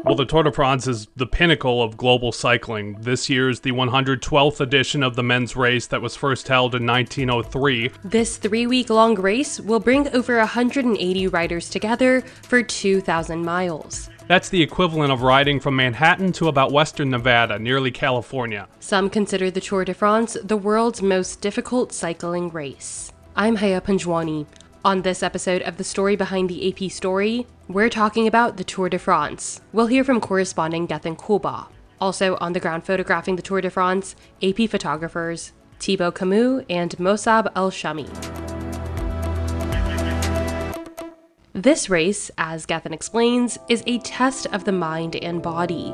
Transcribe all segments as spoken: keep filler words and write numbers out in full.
Well, the Tour de France is the pinnacle of global cycling. This year's the one hundred twelfth edition of the men's race that was first held in nineteen oh three. This three-week-long race will bring over one hundred eighty riders together for two thousand miles. That's the equivalent of riding from Manhattan to about western Nevada, nearly California. Some consider the Tour de France the world's most difficult cycling race. I'm Haya Panjwani. On this episode of The Story Behind the A P Story, we're talking about the Tour de France. We'll hear from correspondent Gethin Kulba. Also on the ground photographing the Tour de France, A P photographers Thibaut Camus and Mossab El-Shami. This race, as Gethin explains, is a test of the mind and body.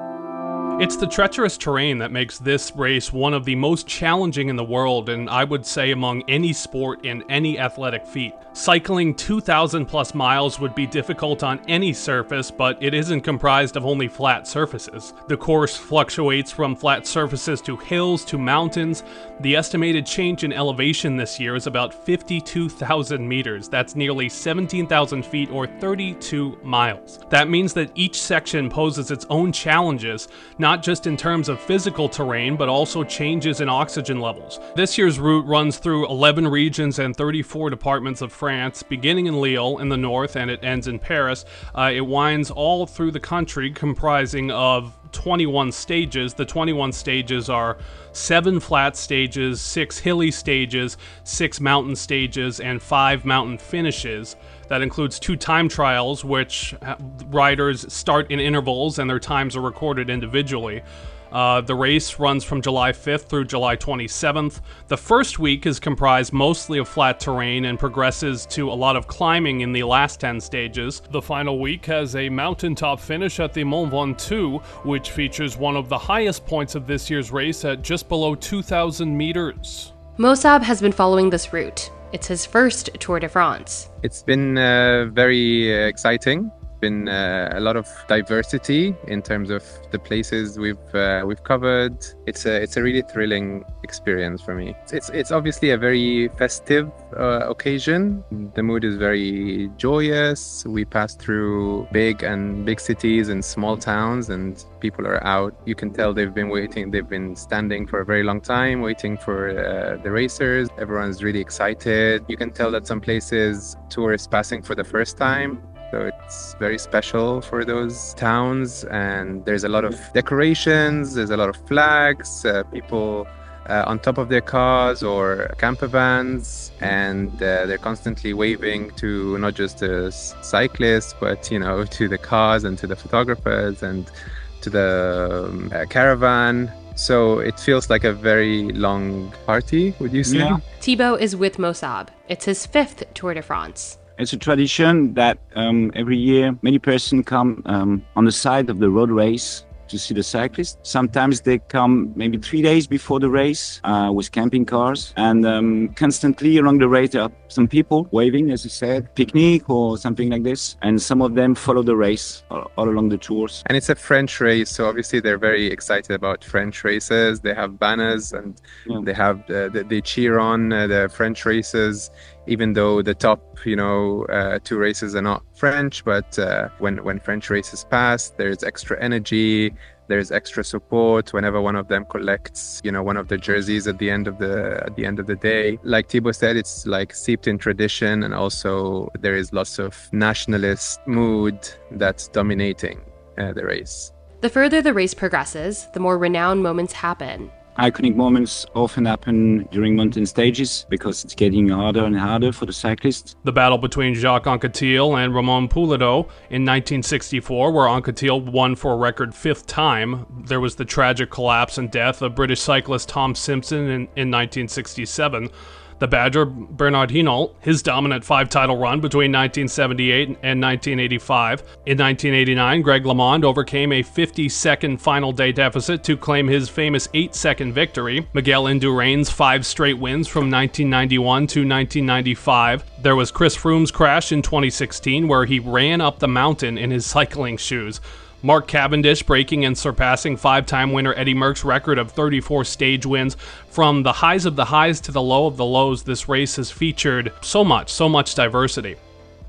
It's the treacherous terrain that makes this race one of the most challenging in the world, and I would say among any sport and any athletic feat. Cycling two thousand plus miles would be difficult on any surface, but it isn't comprised of only flat surfaces. The course fluctuates from flat surfaces to hills to mountains. The estimated change in elevation this year is about fifty-two thousand meters. That's nearly seventeen thousand feet or thirty-two miles. That means that each section poses its own challenges, not just in terms of physical terrain, but also changes in oxygen levels. This year's route runs through eleven regions and thirty-four departments of France, beginning in Lille in the north, and it ends in Paris. Uh, it winds all through the country, comprising of twenty-one stages. The twenty-one stages are seven flat stages, six hilly stages, six mountain stages, and five mountain finishes. That includes two time trials, which riders start in intervals and their times are recorded individually. Uh, the race runs from July fifth through July twenty-seventh. The first week is comprised mostly of flat terrain and progresses to a lot of climbing in the last ten stages. The final week has a mountaintop finish at the Mont Ventoux, which features one of the highest points of this year's race at just below two thousand meters. Mossab has been following this route. It's his first Tour de France. It's been uh, very uh, exciting. Been uh, a lot of diversity in terms of the places we've uh, we've covered. It's a it's a really thrilling experience for me. It's it's obviously a very festive uh, occasion. The mood is very joyous. We pass through big and big cities and small towns, and people are out. You can tell they've been waiting. They've been standing for a very long time, waiting for uh, the racers. Everyone's really excited. You can tell that some places tourists passing for the first time. So it's very special for those towns, and there's a lot of decorations, there's a lot of flags, uh, people uh, on top of their cars or camper vans, and uh, they're constantly waving to not just the cyclists, but you know, to the cars and to the photographers and to the um, uh, caravan. So it feels like a very long party, would you say? Yeah. Thibaut is with Mossab. It's his fifth Tour de France. It's a tradition that um, every year many persons come um, on the side of the road race to see the cyclists. Sometimes they come maybe three days before the race uh, with camping cars, and um, constantly along the race there are some people waving, as you said, picnic or something like this, and some of them follow the race all, all along the tours. And it's a French race, so obviously they're very excited about French races. They have banners and yeah. they have uh, they, they cheer on uh, the French races, even though the top, you know, uh, two races are not French. But uh, when when French races pass, there's extra energy. There's extra support whenever one of them collects, you know, one of the jerseys at the end of the at the end of the day. Like Thibaut said, it's like steeped in tradition, and also there is lots of nationalist mood that's dominating uh, the race. The further the race progresses, the more renowned moments happen. Iconic moments often happen during mountain stages because it's getting harder and harder for the cyclists. The battle between Jacques Anquetil and Ramon Poulidot in nineteen sixty-four, where Anquetil won for a record fifth time. There was the tragic collapse and death of British cyclist Tom Simpson in, in nineteen sixty-seven. The Badger, Bernard Hinault, his dominant five-title run between nineteen seventy-eight and nineteen eighty-five. In nineteen eighty-nine, Greg LeMond overcame a fifty-second final day deficit to claim his famous eight-second victory. Miguel Indurain's five straight wins from nineteen ninety-one to nineteen ninety-five. There was Chris Froome's crash in twenty sixteen, where he ran up the mountain in his cycling shoes. Mark Cavendish breaking and surpassing five-time winner Eddie Merckx's record of thirty-four stage wins. From the highs of the highs to the low of the lows, this race has featured so much, so much diversity.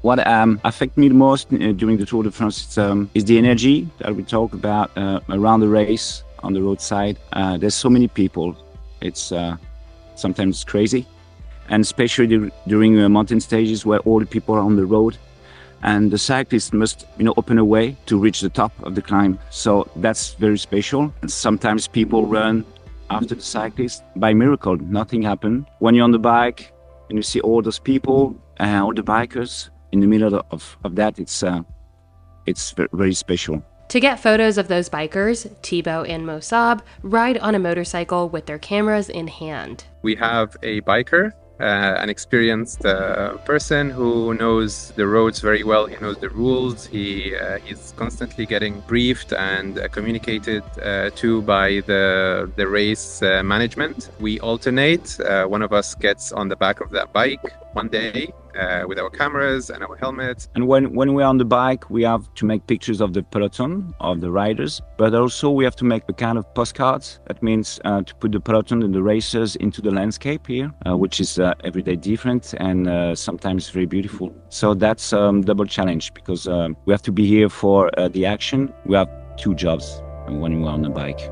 What um, affected me the most uh, during the Tour de France is, um, is the energy that we talk about uh, around the race on the roadside. Uh, there's so many people. It's uh, sometimes crazy, and especially during uh, mountain stages where all the people are on the road, and the cyclist must, you know, open a way to reach the top of the climb. So that's very special. And sometimes people run after the cyclist. By miracle, nothing happened. When you're on the bike and you see all those people, uh, all the bikers in the middle of, of that, it's uh, it's very special. To get photos of those bikers, Thibaut and Mossab ride on a motorcycle with their cameras in hand. We have a biker, uh, an experienced uh, person who knows the roads very well. He knows the rules. He uh, he's constantly getting briefed and uh, communicated uh, to by the the race uh, management. We alternate. Uh, one of us gets on the back of that bike one day uh, with our cameras and our helmets. And when, when we're on the bike, we have to make pictures of the peloton, of the riders, but also we have to make a kind of postcards. That means uh, to put the peloton and the racers into the landscape here, uh, which is uh, every day different and uh, sometimes very beautiful. So that's a um, double challenge because uh, we have to be here for uh, the action. We have two jobs when we're on the bike.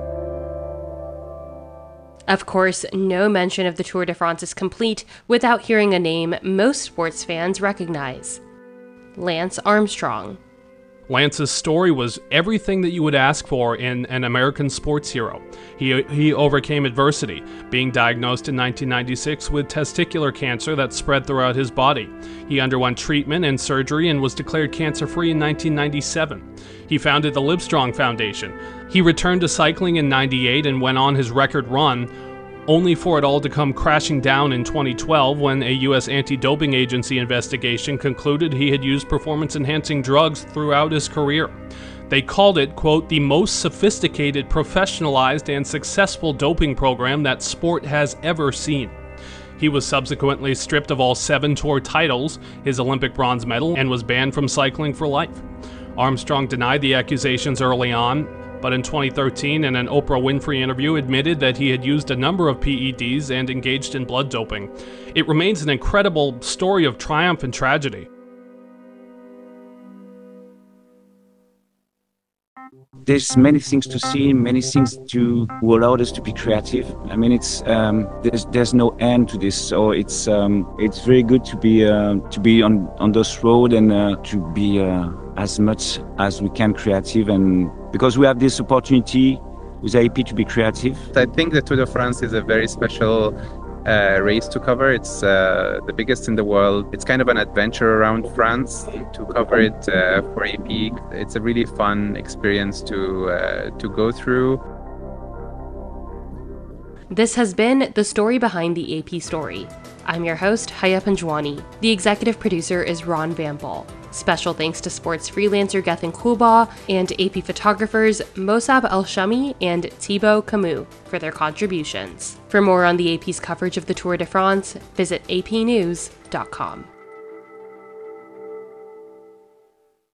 Of course, no mention of the Tour de France is complete without hearing a name most sports fans recognize: Lance Armstrong. Lance's story was everything that you would ask for in an American sports hero. He, he overcame adversity, being diagnosed in nineteen ninety-six with testicular cancer that spread throughout his body. He underwent treatment and surgery and was declared cancer-free in nineteen ninety-seven. He founded the Livestrong Foundation. He returned to cycling in ninety-eight and went on his record run, only for it all to come crashing down in twenty twelve when a U S anti-doping agency investigation concluded he had used performance-enhancing drugs throughout his career. They called it, quote, the most sophisticated, professionalized, and successful doping program that sport has ever seen. He was subsequently stripped of all seven tour titles, his Olympic bronze medal, and was banned from cycling for life. Armstrong denied the accusations early on, but in twenty thirteen, in an Oprah Winfrey interview, admitted that he had used a number of P E Ds and engaged in blood doping. It remains an incredible story of triumph and tragedy. There's many things to see, many things to who allow us to be creative. I mean, it's um, there's there's no end to this, so it's um, it's very good to be uh, to be on on this road and uh, to be uh, as much as we can creative, and because we have this opportunity with A P to be creative. I think the Tour de France is a very special uh, race to cover. It's uh, the biggest in the world. It's kind of an adventure around France to cover it uh, for A P. It's a really fun experience to uh, to go through. This has been the story behind the A P story. I'm your host, Haya Panjwani. The executive producer is Ron Vampel. Special thanks to sports freelancer Gethin Kulba and A P photographers Mossab El-Shami and Thibaut Camus for their contributions. For more on the A P's coverage of the Tour de France, visit a p news dot com.